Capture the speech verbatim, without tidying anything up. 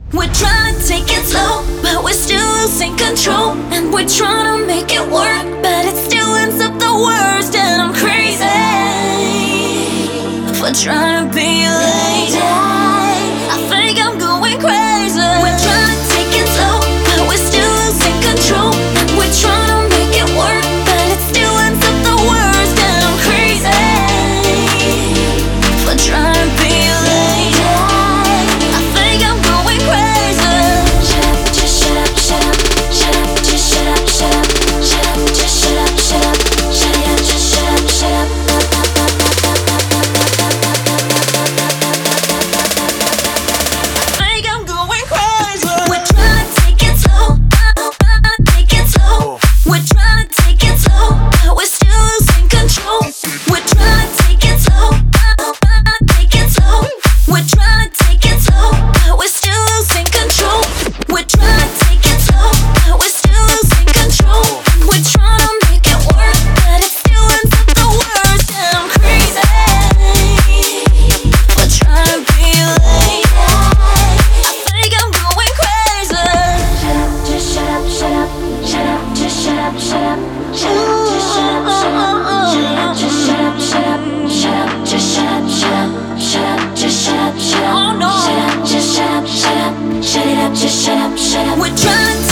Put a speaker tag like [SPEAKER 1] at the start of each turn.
[SPEAKER 1] We're trying to take it slow, but we're still losing control. And we're trying to make it work, but it still ends up the worst. And I'm crazy for trying to be lazy. I think I'm going crazy. We're trying to take it slow, but we're still losing control. And we're trying to make it work, but it still ends up the worst. And I'm crazy for trying to be lazy. I think I'm going crazy. Shut up, just shut up, shut up, shut up, just shut up, shut up, shut up, just shut up, shut up, shut up, just shut up, shut up. I think I'm going crazy. We're trying to take it slow, take it slow. We're trying to take it slow, but we're still losing control. We're trying to take it slow, take it slow. We're trying to take it slow, but we're still losing control. We're trying to take it slow, but we're still losing control. We're trying to make it work, but it still ends up the worst. And I'm crazy for trying to be lazy. I think I'm going crazy. Shut up, just shut up, shut up, shut up, just shut up, shut up, shut up, just shut up, shut up, shut up, just shut up, shut up, shut up, just shut up, shut up, shut up, just shut up, shut up, oh no, shut up, just shut up, shut up, shut it up, just shut up, shut up. We're trying to